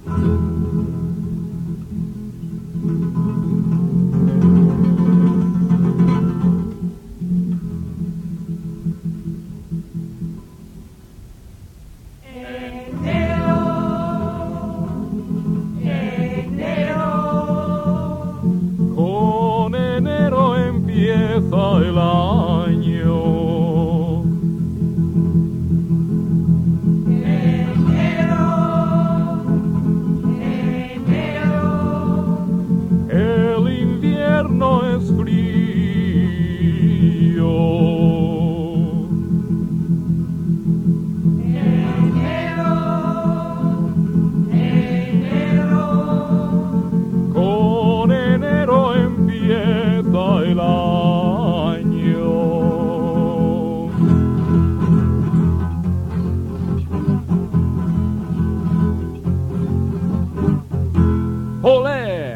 Con enero empieza el año. El invierno es frío. Con enero empieza el año. ¡Olé!